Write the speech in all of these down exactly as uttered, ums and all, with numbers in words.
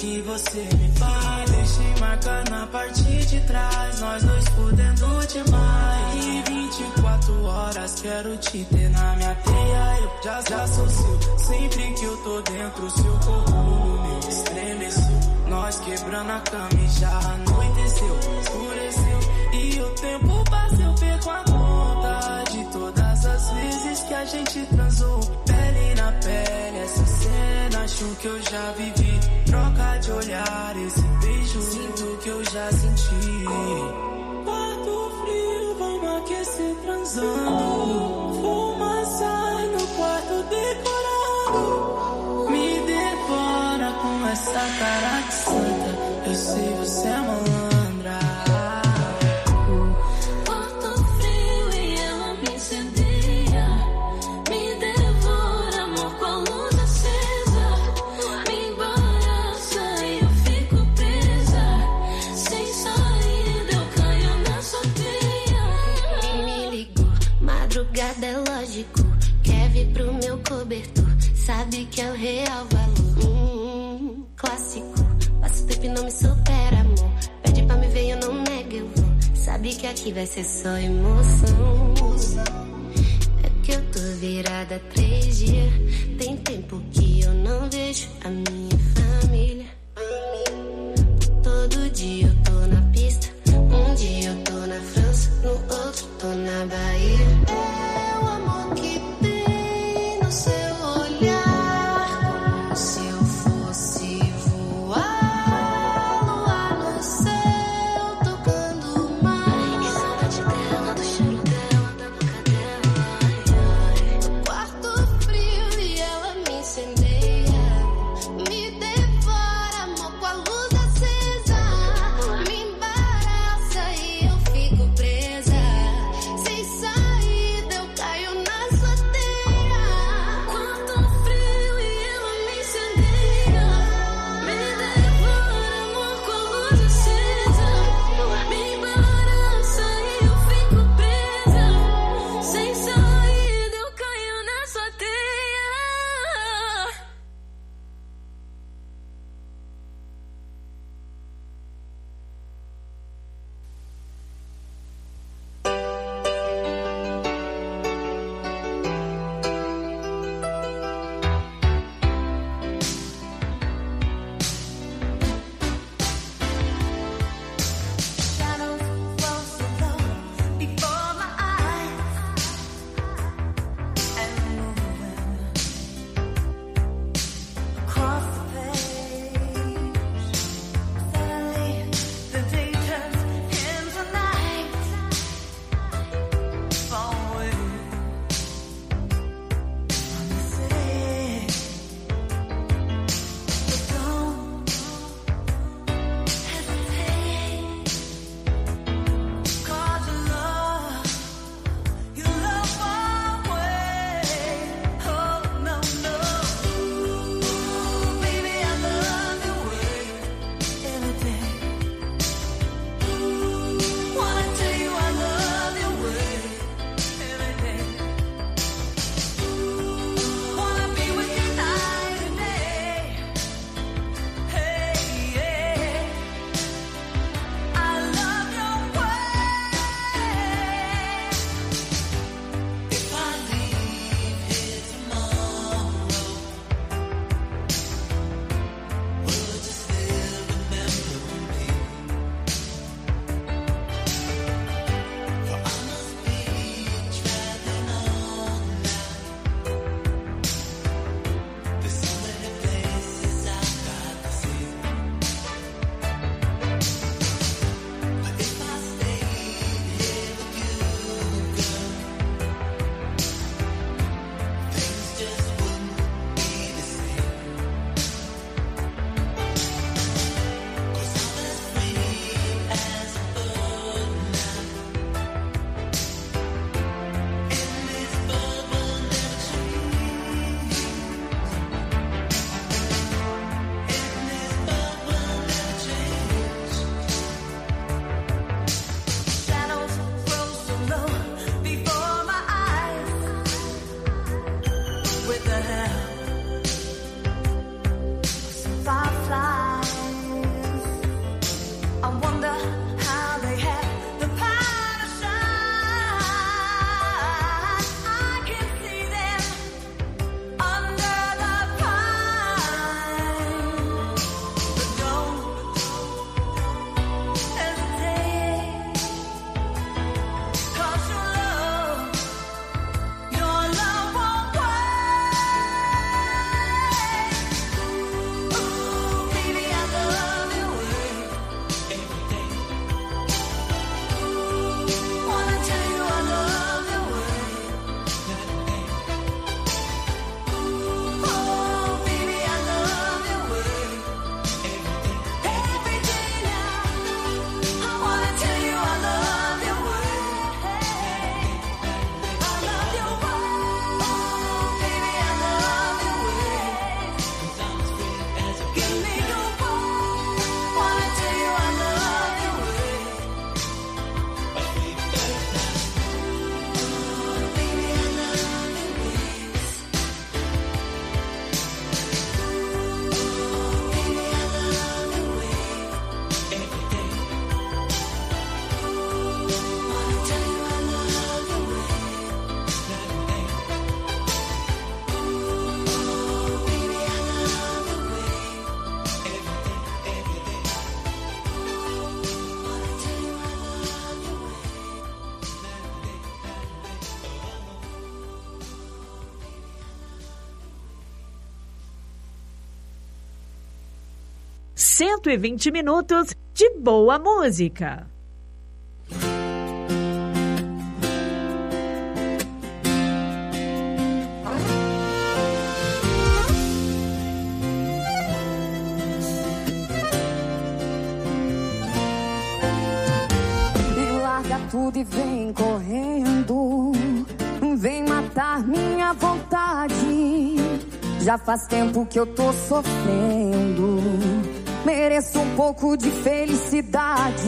que você me faz. Deixei marcar na parte de trás, nós dois fudendo demais. E vinte e quatro horas quero te ter na minha teia. Eu já, já sou seu, sempre que eu tô dentro, seu corpo no meu estremeceu. Nós quebrando a cama e já anoiteceu, escureceu. E o tempo passa, eu perco a conta de todas as vezes que a gente transou. Pele na pele, essa cena, acho que eu já vivi. Troca de olhar, esse beijo, sinto que eu já senti. Quarto frio, vamos aquecer transando. Fumaça no quarto decorado. Me devora com essa cara de santa. Eu sei, você é malandra. É lógico, quer vir pro meu cobertor, sabe que é o real valor. Hum, clássico, passo tempo e não me supera, amor. Pede pra me ver, eu não nego, eu vou. Sabe que aqui vai ser só emoção. É que eu tô virada há três dias. Tem tempo que eu não vejo a minha família. Todo dia eu tô na pista. Um dia eu tô na França, no outro tô na Bahia. Me devora. cento e vinte minutos de boa música. E larga tudo e vem correndo, vem matar minha vontade. Já faz tempo que eu tô sofrendo, mereço um pouco de felicidade.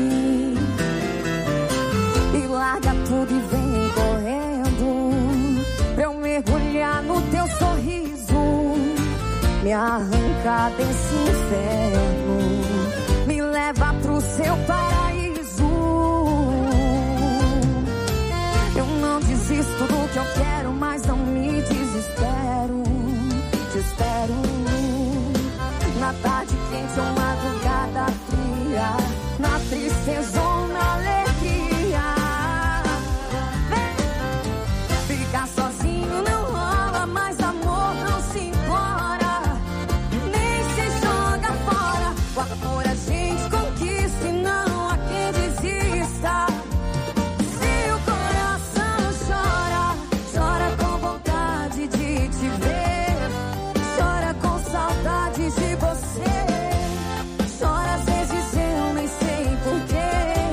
E larga tudo e vem correndo, pra eu mergulhar no teu sorriso, me arrancar desse inferno, me leva pro seu paraíso. Eu não desisto do que eu quero, mas não me desespero. Te espero na tarde quente ou madrugada fria, na tristeza ou na alegria. Ficar sozinho não rola, mas amor não se implora, nem se joga fora. Com amor a gente conquista e não há quem desista. Se o coração chora, chora com vontade de te ver, chora com saudade de você. Chora às vezes eu nem sei porquê.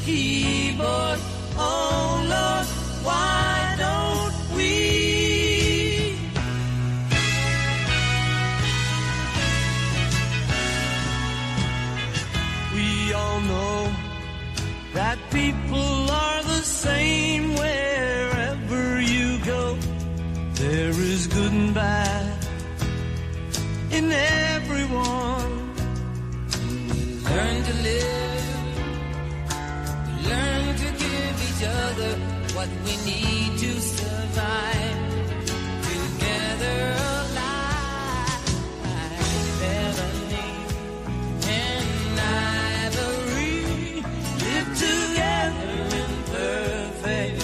keyboard. Oh Lord, why don't we? We all know that people are the same wherever you go. There is good and bad in everyone. Learn to live, learn to give each other what we need to survive. Together alive, Ebony and Ivory live together in perfect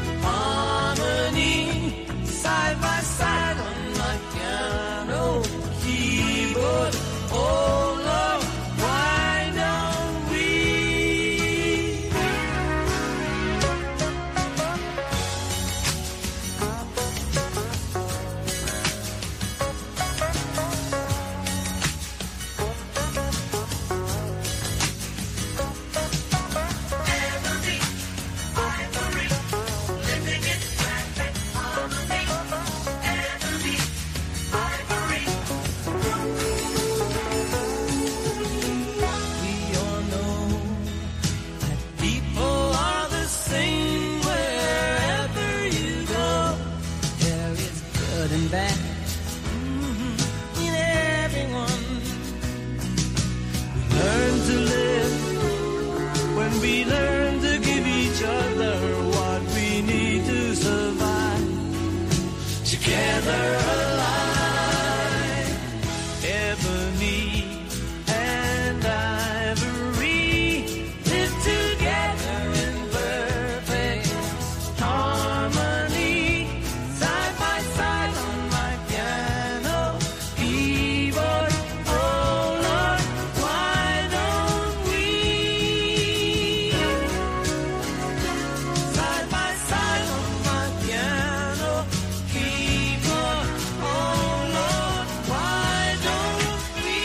harmony, side by side on my piano keyboard. Oh Lord, why don't we? Ebony, Ivory, living in perfect harmony. Ebony, Ivory. We all know that people are the same wherever you go. There is good and bad mhm, in everyone. We learn to live when we learn to give each other what we need to survive. Together alive, Ebony and Ivory live together in perfect harmony, side by side on my piano keyboard. Oh Lord, why don't we? Side by side on my piano keyboard. Oh Lord, why don't we?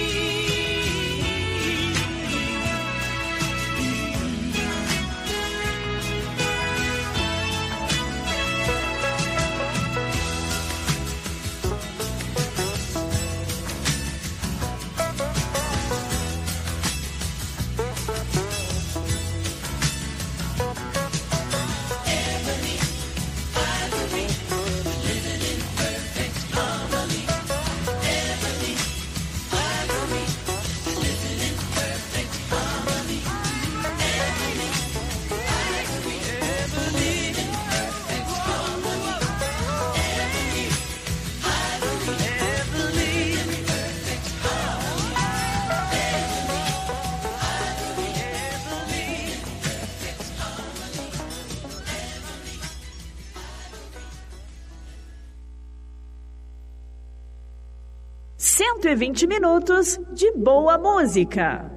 Ebony, Ivory, living in perfect harmony. Ebony, Ivory, living in perfect harmony. Ebony, Ivory, Ebony, in perfect harmony. Ebony, Ivory, Ebony, in perfect harmony. Ebony, Ivory, Ebony, in perfect harmony. cento e vinte minutos de boa música.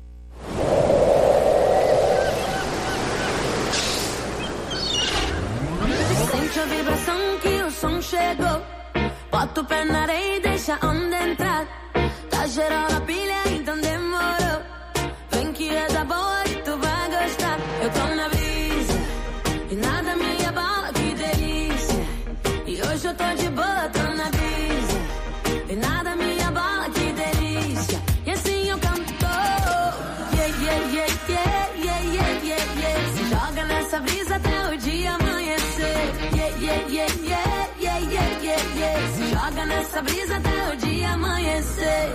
Sente a vibração que o som chegou. Bota o pé na areia e deixa a onda entrar. Tá geral na pilha, então demorou. Vem que é da boa e tu vai gostar. Eu tô na brisa e nada me abala, que delícia. E hoje eu tô de boa, tô na brisa e nada me abala, que delícia. E assim eu canto. Yeah, yeah, yeah, yeah, yeah, yeah, yeah, yeah. Se joga nessa brisa até o dia amanhecer. Yeah, yeah, yeah, yeah, yeah, yeah, yeah, yeah. Se joga nessa brisa até o dia amanhecer.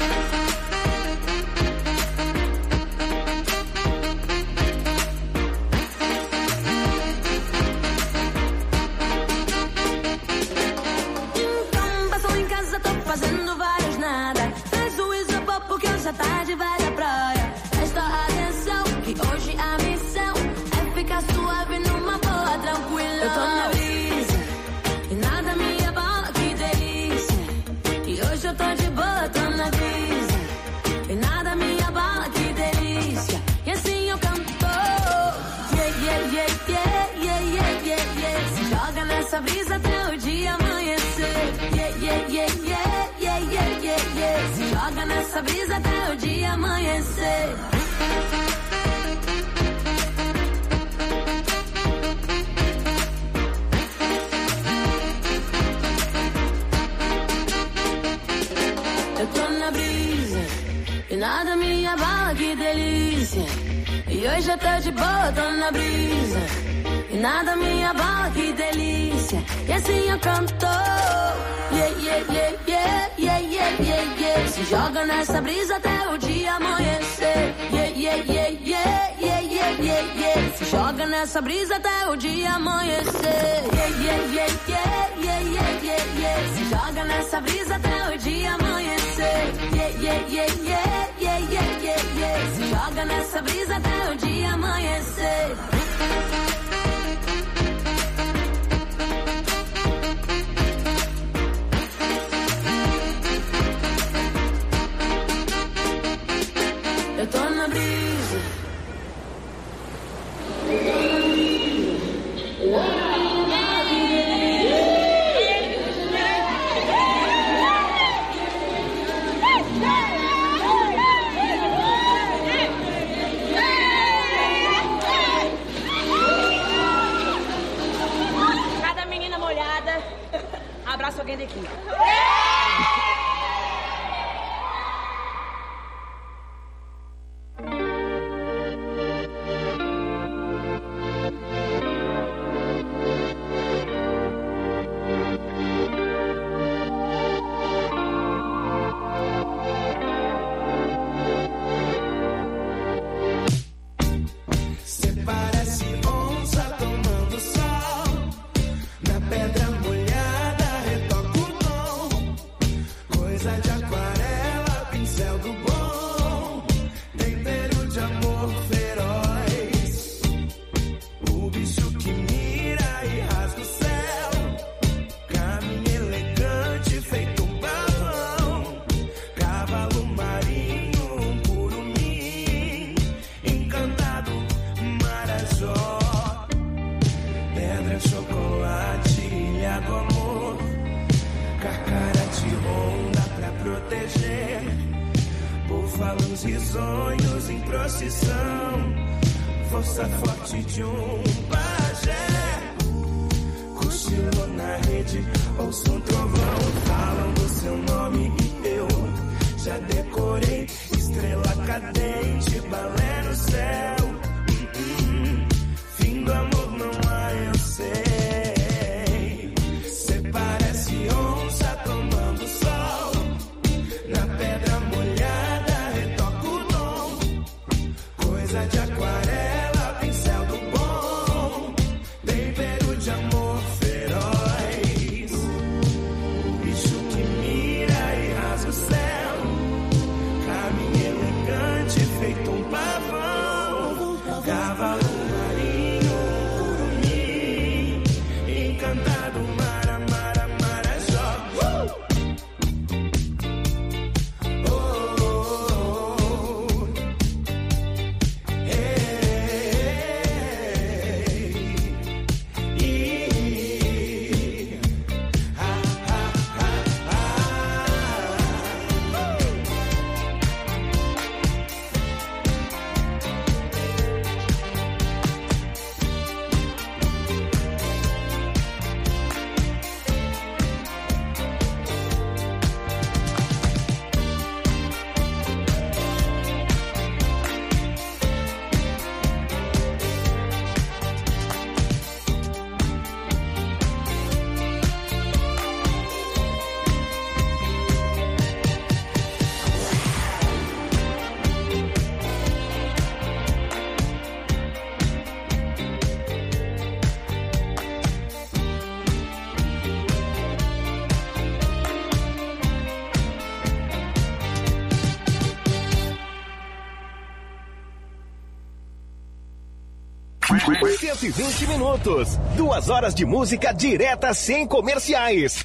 Então passou em casa, tô fazendo vários nada. Traz o isopor porque hoje à tarde vai à praia. Presta atenção que hoje a missão é ficar suave numa boa, tranquila. Eu tô na brisa e nada me abala, que delícia. E hoje eu tô de boa, tô na brisa e nada me abala, que delícia. E assim eu canto. Yeah, yeah, yeah, yeah, yeah, yeah, yeah, yeah. Se joga nessa brisa até o dia amanhecer. Yeah, yeah, yeah, yeah, yeah, yeah, yeah, yeah. Se joga nessa brisa até o dia amanhecer. brisa e nada me abala, que delícia. E hoje eu tô de boa, tô na brisa e nada me abala, que delícia. E assim eu canto, yeah, yeah, yeah, yeah, yeah, yeah, yeah, yeah. Se joga nessa brisa até o dia amanhecer, yeah, yeah, yeah, yeah, yeah, yeah, yeah, yeah. Se joga nessa brisa até o dia amanhecer, yeah, yeah, yeah, yeah, yeah, yeah, yeah, yeah. Se joga nessa brisa até o dia amanhecer, yeah, yeah, yeah, yeah, yeah, yeah, yeah, yeah. Se joga nessa brisa até o dia amanhecer. Eu tô na brisa. Cada menina molhada, abraça alguém daqui. cento e vinte minutos. Duas horas de música direta sem comerciais.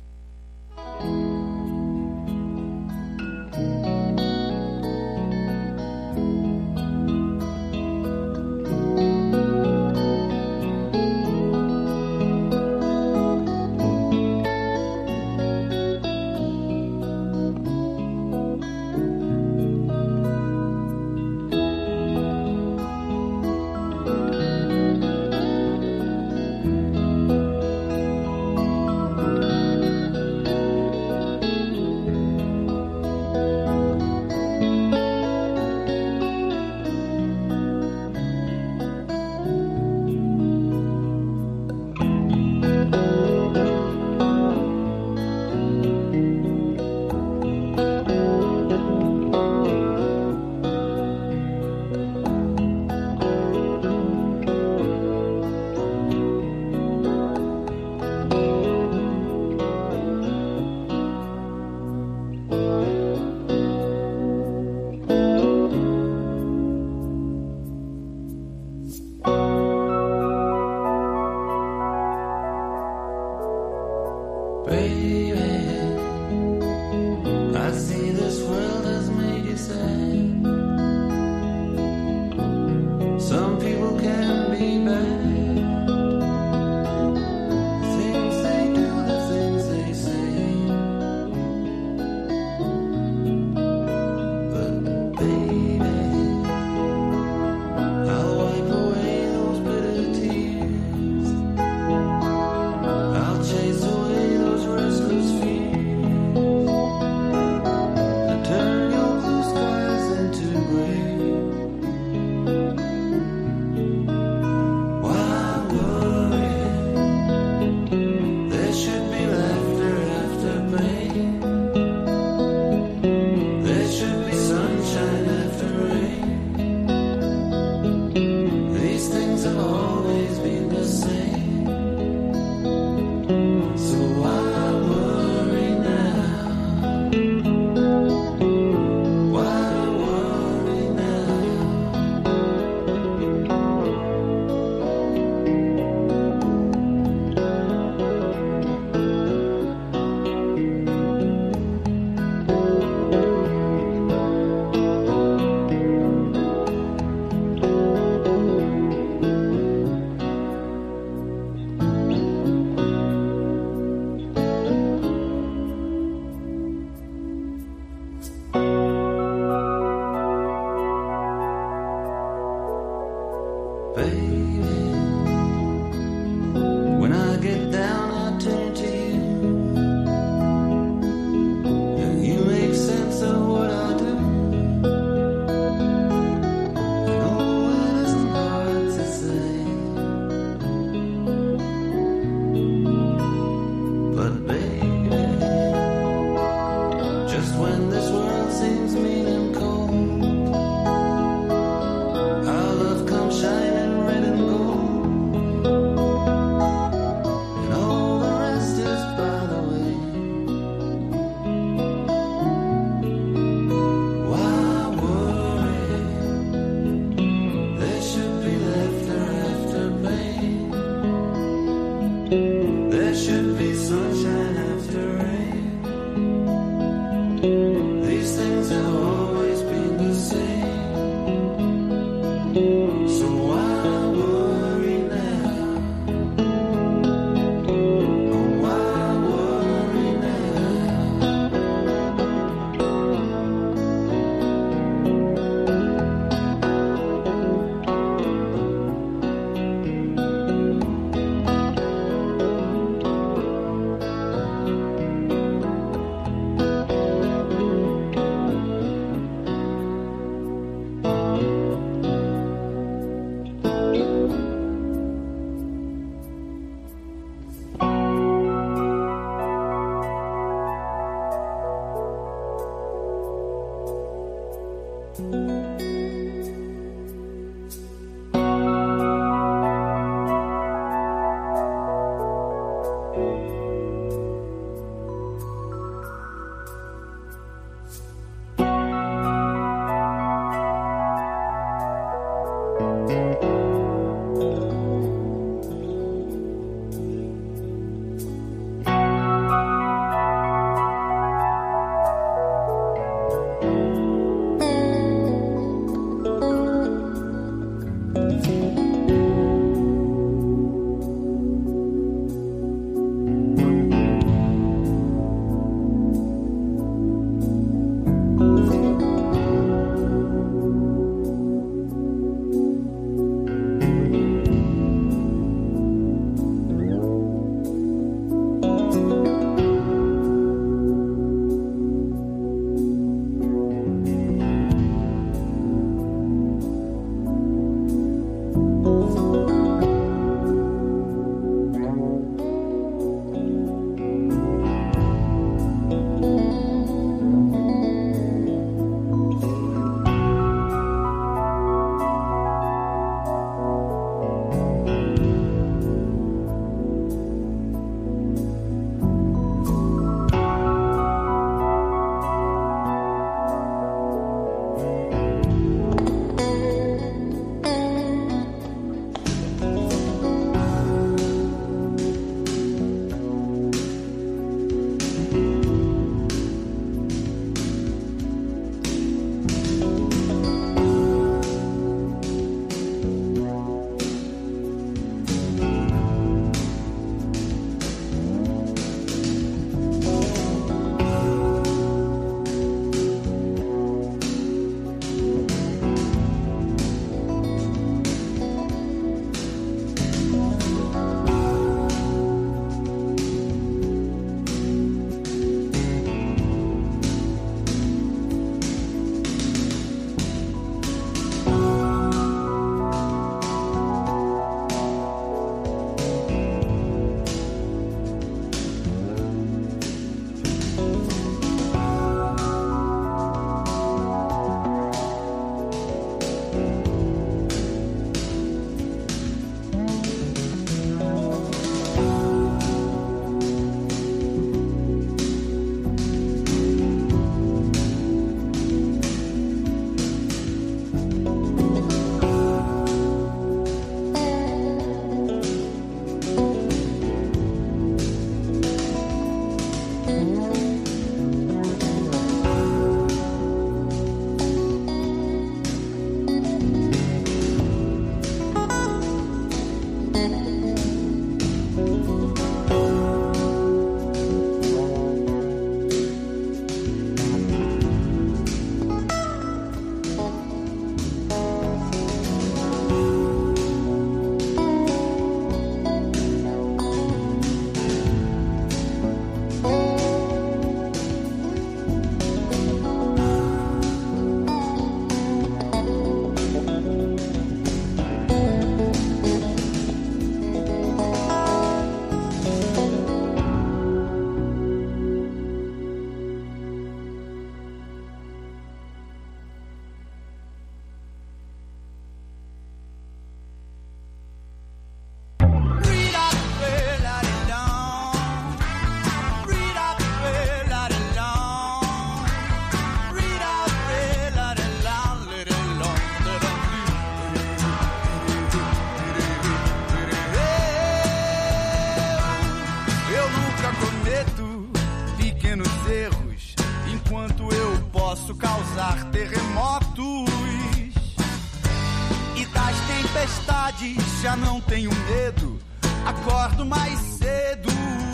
Já não tenho medo, acordo mais cedo.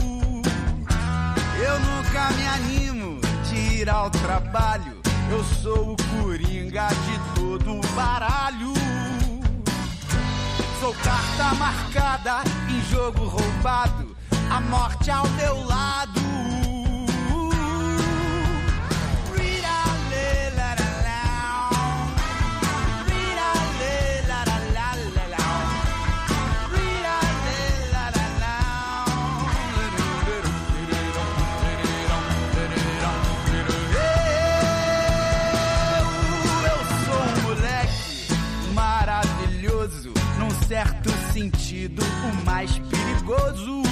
Eu nunca me animo de ir ao trabalho. Eu sou o coringa de todo o baralho. Sou carta marcada em jogo roubado, a morte ao meu lado. Eu mais perigoso.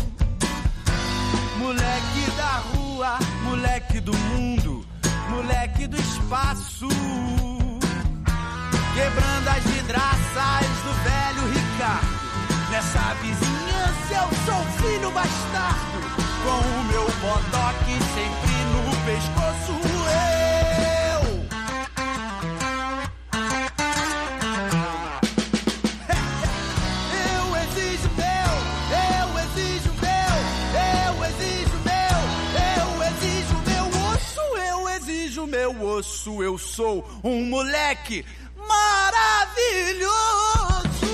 Moleque da rua, moleque do mundo, moleque do espaço. Quebrando as vidraças do velho Ricardo. Nessa vizinhança eu sou filho bastardo, com o meu bodoque sempre no pescoço. Eu Eu exijo meu, eu exijo meu, eu exijo meu, eu exijo meu osso, eu exijo meu osso. Eu sou um moleque maravilhoso.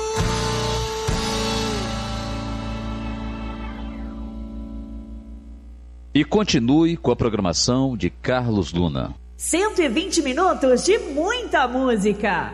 E continue com a programação de Carlos Luna. cento e vinte minutos de muita música.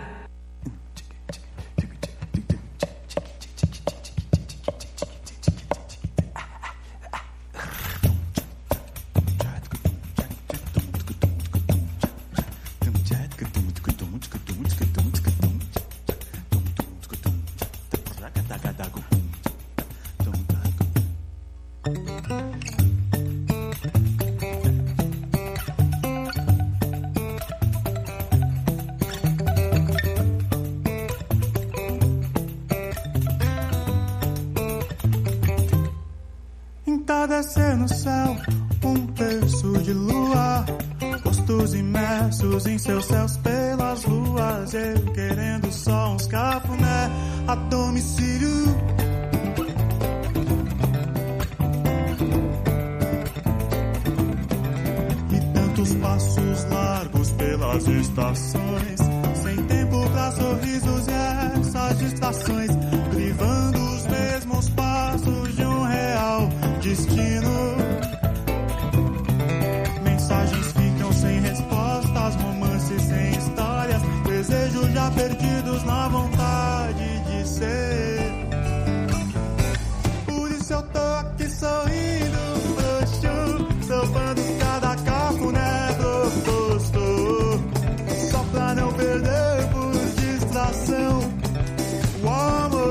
Descer no céu um terço de lua, rostos imersos em seus céus pelas luas, eu querendo só uns cafuné a domicílio. E tantos passos largos pelas estações, sem tempo pra sorrisos e essas distrações, privando os mesmos passos de um real destino. Mensagens ficam sem respostas, romances sem histórias, desejos já perdidos na vontade de ser. Por isso eu tô aqui sorrindo, frouxo, sopando cada cafuné proposto, só pra não perder por distração o amor.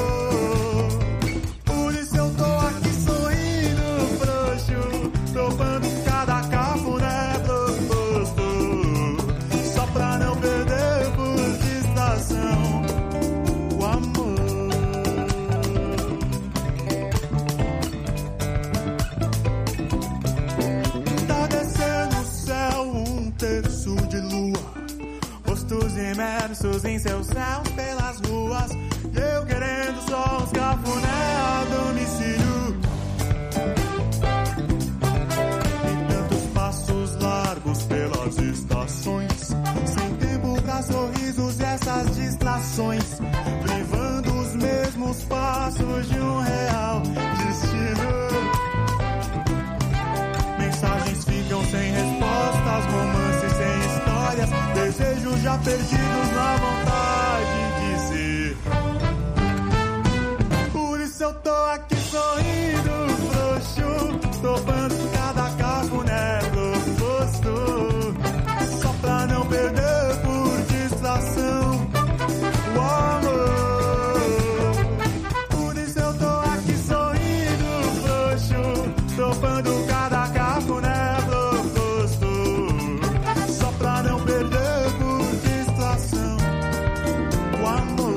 Imersos em seus céus pelas ruas, eu querendo só uns cafuné a domicílio. E tantos passos largos pelas estações, sem tempo pra sorrisos e essas distrações, privando os mesmos passos de um real destino. Mensagens ficam sem respostas, romances sem histórias, desejos já perdidos na vontade de ser. Por isso eu tô aqui sorrindo, frouxo, topando cada cafuné proposto, só pra não perder por distração o amor. Por isso eu tô aqui sorrindo, frouxo, topando cada cafuné proposto, só pra não perder por distração o amor.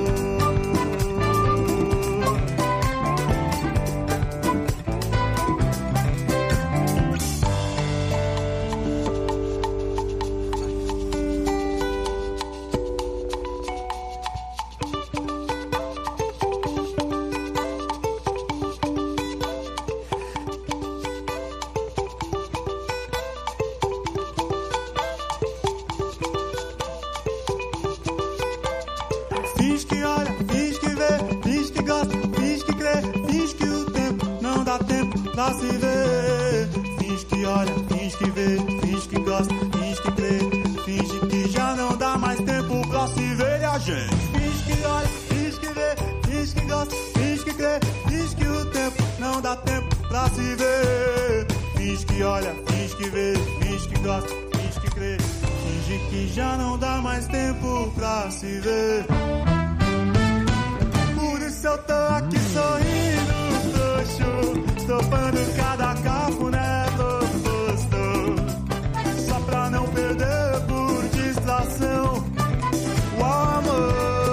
Finge que olha, finge que vê, finge que gosta, finge que crê, finge que o tempo não dá tempo pra se ver. Finge que olha, finge que vê, finge que gosta, finge que crê, finge que já não dá mais tempo pra se ver. E a gente finge que olha, finge que vê, finge que gosta, finge que crê, finge que o tempo não dá tempo pra se ver. Finge que olha, finge que vê, finge que gosta, finge que crê, finge que já não dá mais tempo pra se ver. Por isso eu tô aqui sorrindo frouxo, topando cada cafuné gostoso, só pra não perder por distração o amor.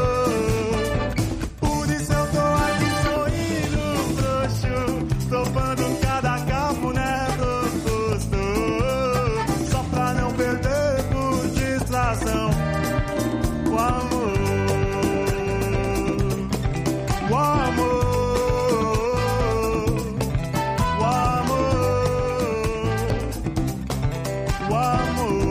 Por isso eu tô aqui sorrindo frouxo, topando cada cafuné gostoso, só pra não perder por distração o amor. O amor, o amor, o amor.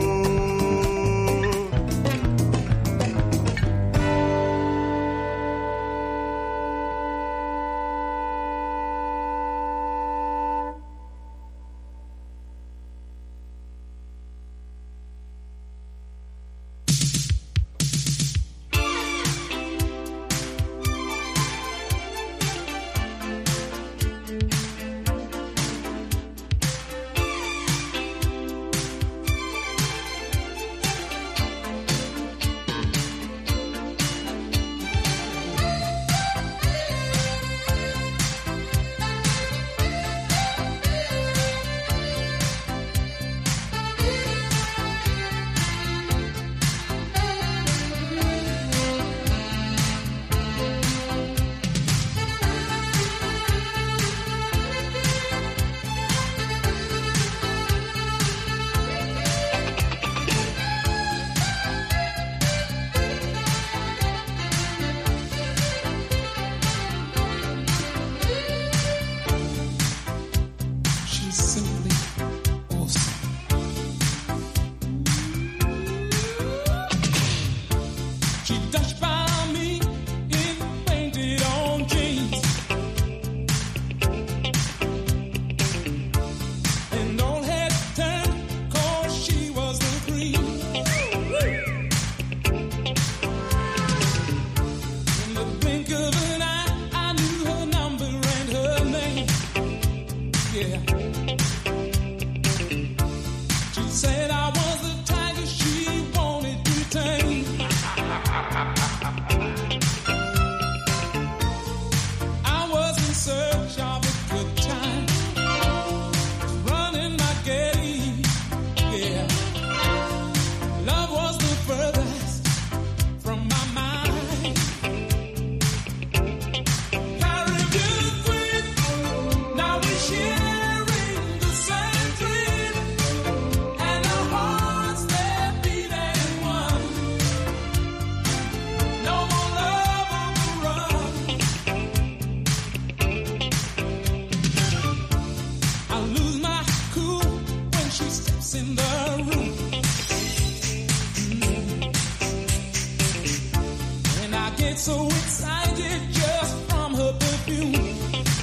So excited just from her perfume.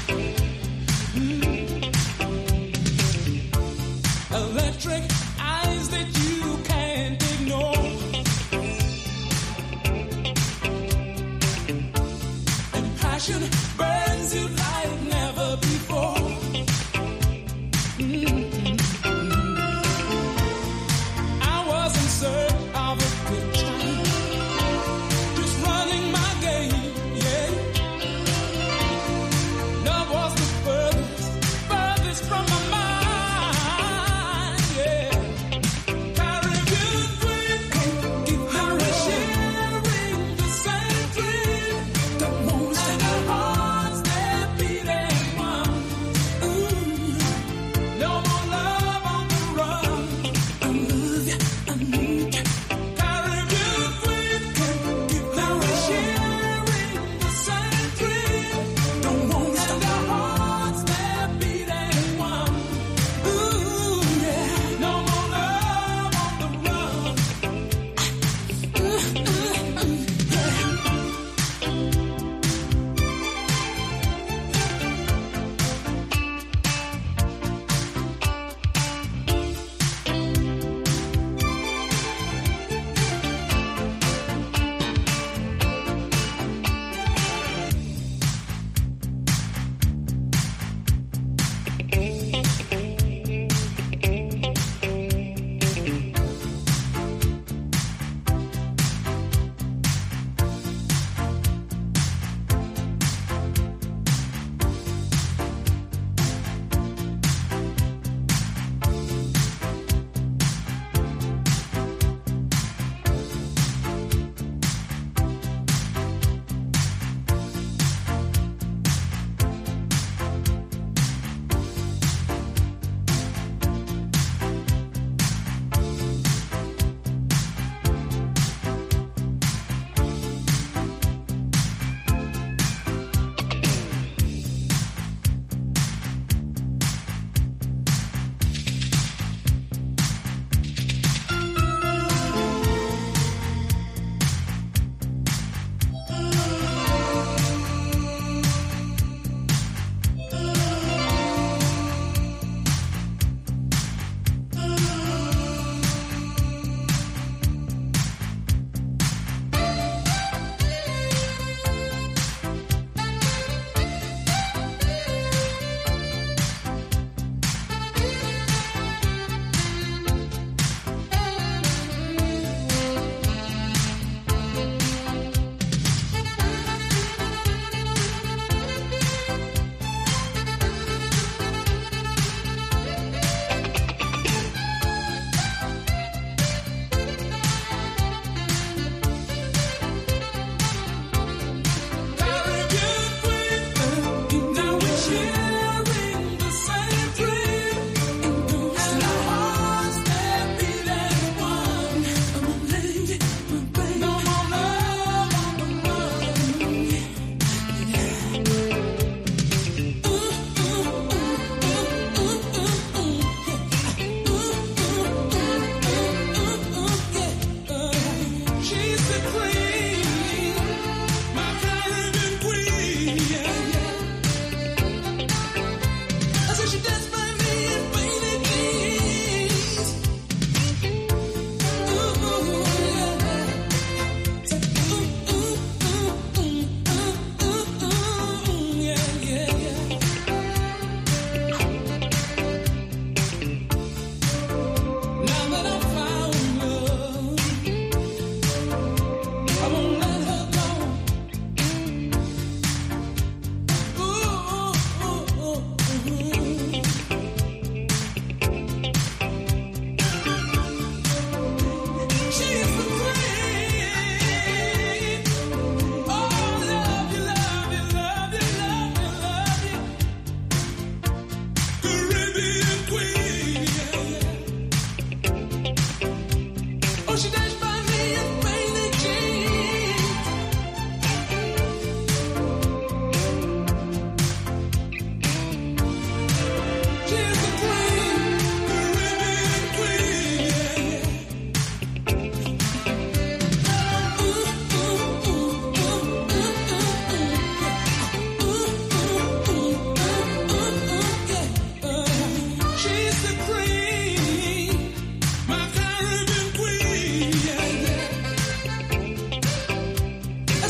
Mm. Electric eyes that you can't ignore. And passion burns you like never before. Mm-hmm. I was in search of a good time, just running my game, yeah. Love was the furthest, furthest from my mind, yeah. Caribbean dream, keep me sharing the same dream. The moon's and the heart.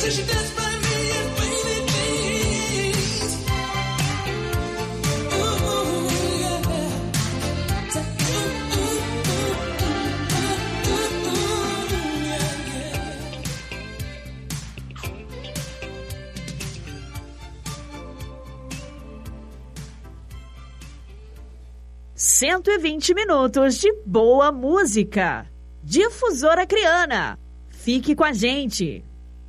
cento e vinte minutos de boa música. Difusora Criana. Fique com a gente.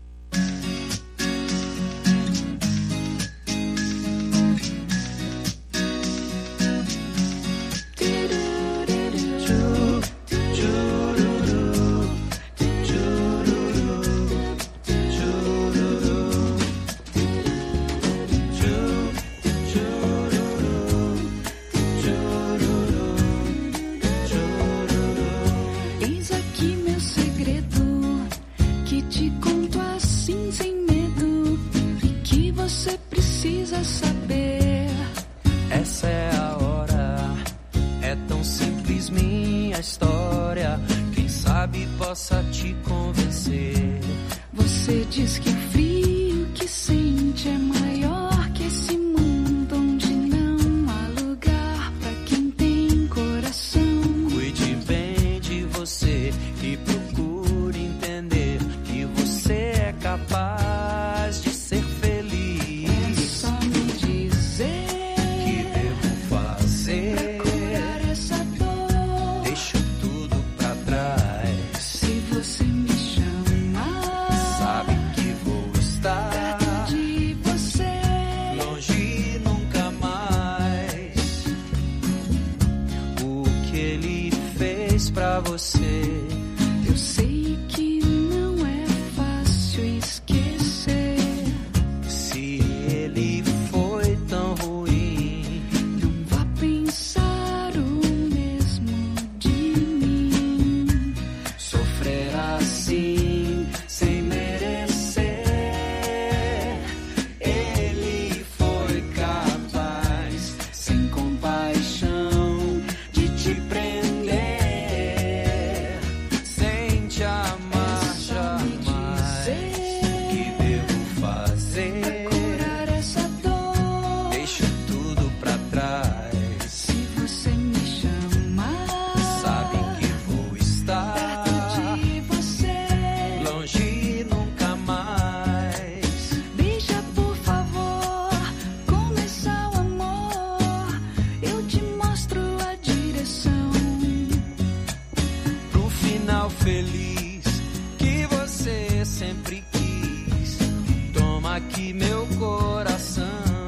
Eis aqui meu segredo, que te conto assim sem medo, e que você precisa saber. Essa é a hora, é tão simples minha história, quem sabe possa te convencer. Você diz que o frio que sente é maior que esse mundo, onde não há lugar pra quem tem coração. Cuide bem de você e procure entender que você é capaz de ser feliz. É só me dizer que devo fazer pra curar essa dor. Deixo tudo pra trás. Se você me chamar, sabe que vou estar perto de você, longe nunca mais. O que ele fez pra você, eu sei que não é fácil esquecer. se ele foi tão ruim, Não vá pensar o mesmo de mim. sofrer assim sem merecer. Ele foi capaz, sem compaixão, de te prender, sem te amar jamais. Que devo fazer? Curar essa dor. Deixo tudo pra trás. Se você me chamar, Sabe que vou estar perto de você, longe nunca mais. deixa por favor começar o amor. Eu te mostro a direção. Pro final feliz que você sempre quis. Toma aqui meu coração.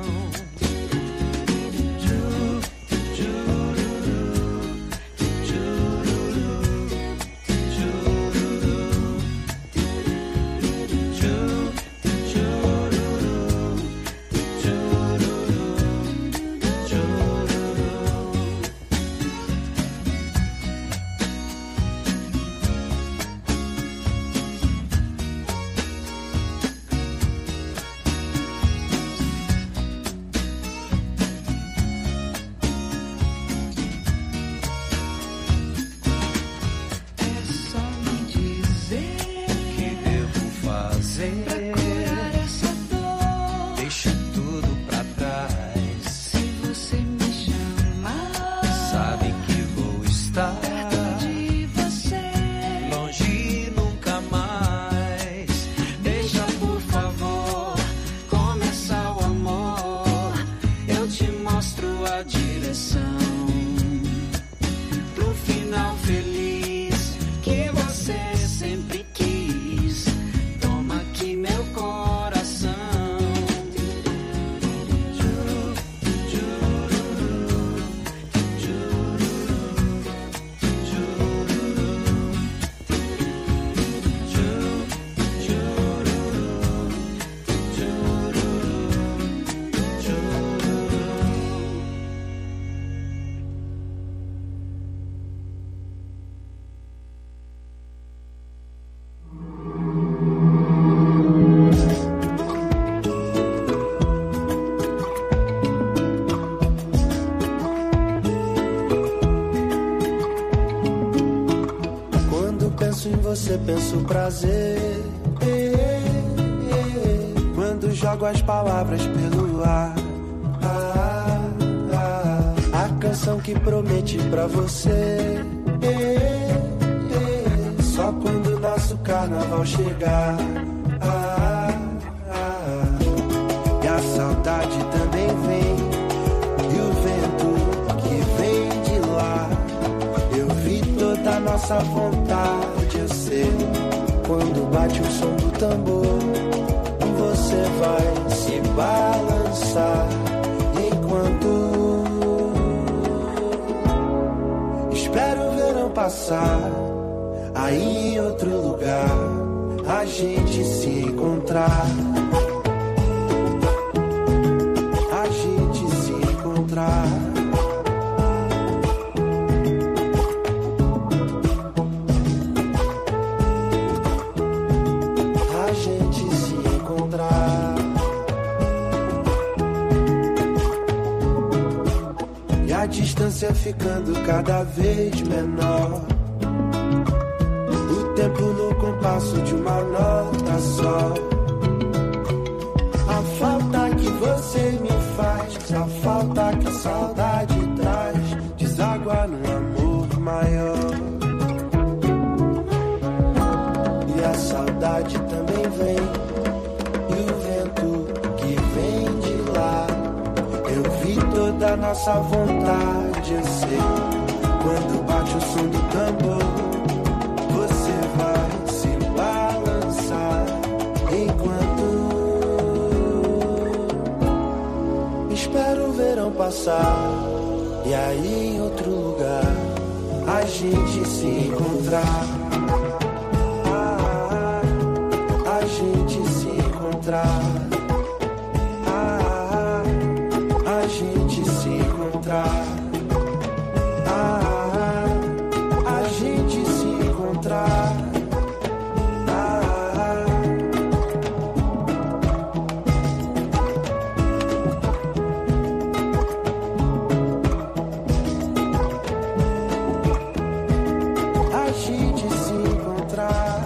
É só me dizer Que devo fazer? pra curar essa dor. Deixo tudo pra trás. Se você me chamar, Sabe que vou estar perto de você, longe nunca mais. Deixa por favor começar o amor. Eu te mostro a direção. Pro final feliz que você sempre quis. Toma aqui meu coração. Quando penso em você, penso prazer. quando jogo as palavras pelo ar. Ah, ah, a canção que prometi pra você. Eh, eh, só quando nosso carnaval chegar. Ah, ah, e a saudade também vem. E o vento que vem de lá. Eu vi toda a nossa vontade, eu sei. Quando bate o som do tambor, você vai se balançar. Enquanto espero o verão passar. Aí em outro lugar a gente se encontrar. A gente se encontrar. A distância ficando cada vez menor. O tempo no compasso de uma nota só. A falta que você me faz, a falta que a saudade traz, deságua num amor maior. E a saudade também vem. E o vento que vem de lá. Eu vi toda a nossa vontade, eu sei. Quando bate o som do tambor, você vai se balançar. Enquanto espero o verão passar. E aí em outro lugar a gente se encontrar. Ah, a gente se encontrar. A gente se encontrar. Ah, a gente se encontrar. Ah, a gente se encontrar.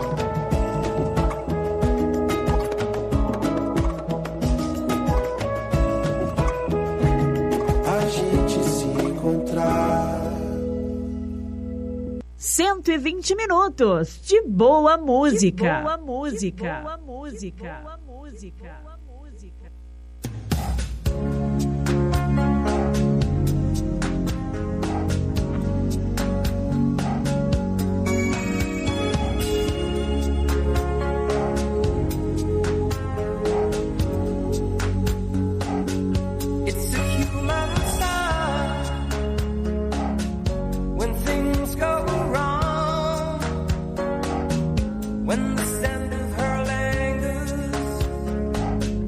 cento e vinte minutos de boa música. De boa música. De boa música. De boa música. When the scent of her lingers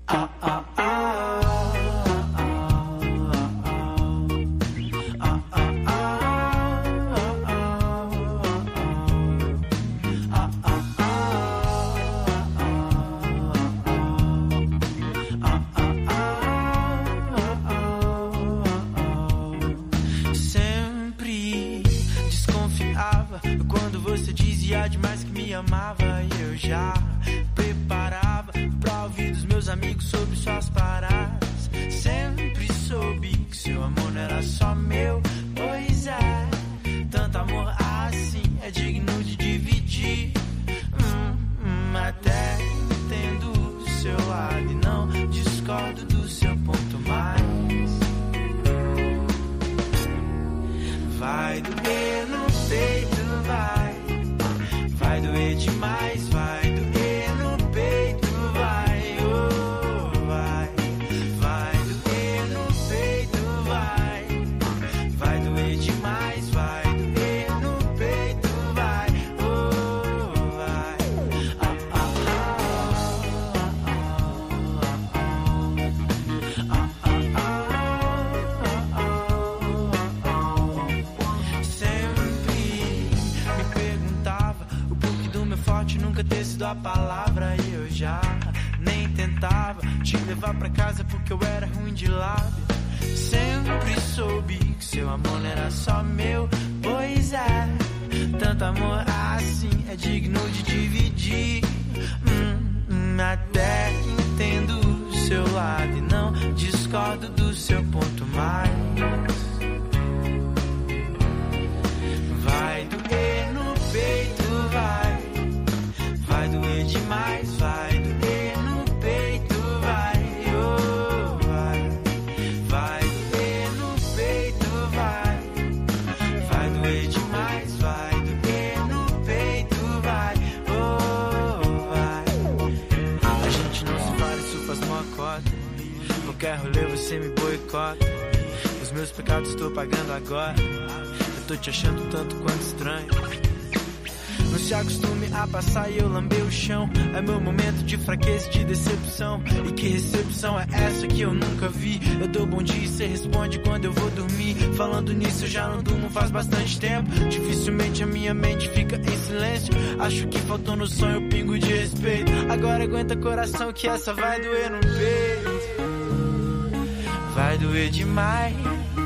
Ah, ah, ah. Demais que me amava e eu já preparava pra ouvir dos meus amigos sobre suas paradas. Sempre soube que seu amor não era só meu, pois é. Tanto amor assim é digno de dividir. Hum, hum, até entendo do seu lado e não discordo do seu ponto mais. Vai doer no peito, vai. Vai doer demais, vai doer no peito, vai, oh, vai. Vai doer no peito, vai. Vai doer demais, vai doer no peito, vai, oh, vai. Ah, ah, ah, ah, ah. Sempre me perguntava forte nunca ter sido a palavra e eu já nem tentava te levar pra casa porque eu era ruim de lábio. Sempre soube que seu amor não era só meu, pois é. Tanto amor assim é digno de dividir. Hum, hum, até entendo o seu lado e não discordo do seu ponto mais. Vai doer no peito, vai. Vai doer demais, vai doer no peito, vai, oh, vai. Vai doer no peito, vai. Vai doer demais, vai doer no peito, vai, oh, vai. A gente não se fala, isso faz uma cota. Qualquer rolê você me boicota. Os meus pecados estou pagando agora. Eu tô te achando tanto quanto estranho. Não se acostume a passar e eu lamber o chão. É meu momento de fraqueza e de decepção. E que recepção é essa que eu nunca vi? Eu dou bom dia e cê responde quando eu vou dormir. Falando nisso eu já não durmo faz bastante tempo. Dificilmente a minha mente fica em silêncio. Acho que faltou no sonho um pingo de respeito. Agora aguenta coração que essa vai doer no peito. Vai doer demais.